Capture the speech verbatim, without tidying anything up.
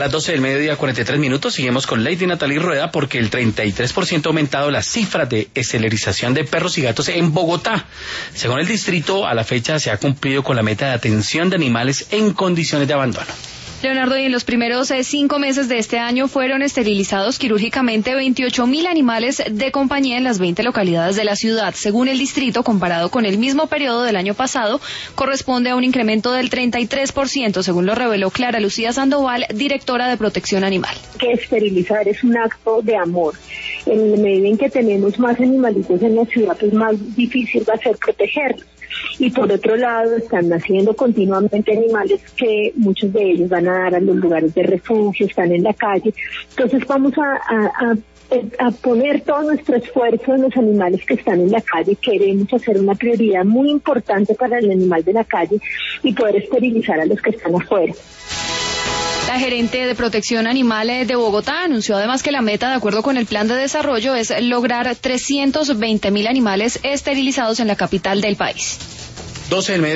Las doce del mediodía, cuarenta y tres minutos, seguimos con Lady Natalie Rueda porque el treinta y tres por ciento ha aumentado la cifra de esterilización de perros y gatos en Bogotá. Según el distrito, a la fecha se ha cumplido con la meta de atención de animales en condiciones de abandono. Leonardo, y en los primeros eh, cinco meses de este año fueron esterilizados quirúrgicamente veintiocho mil animales de compañía en las veinte localidades de la ciudad. Según el distrito, comparado con el mismo periodo del año pasado, corresponde a un incremento del treinta y tres por ciento, según lo reveló Clara Lucía Sandoval, directora de Protección Animal. Que esterilizar es un acto de amor. En la medida en que tenemos más animalitos en la ciudad, pues más difícil va a ser protegerlos. Y por otro lado, están naciendo continuamente animales que muchos de ellos van a dar a los lugares de refugio, están en la calle. Entonces vamos a, a, a, a poner todo nuestro esfuerzo en los animales que están en la calle. Queremos hacer una prioridad muy importante para el animal de la calle y poder esterilizar a los que están afuera. La gerente de Protección Animal de Bogotá anunció además que la meta, de acuerdo con el plan de desarrollo, es lograr trescientos veinte mil animales esterilizados en la capital del país. doce del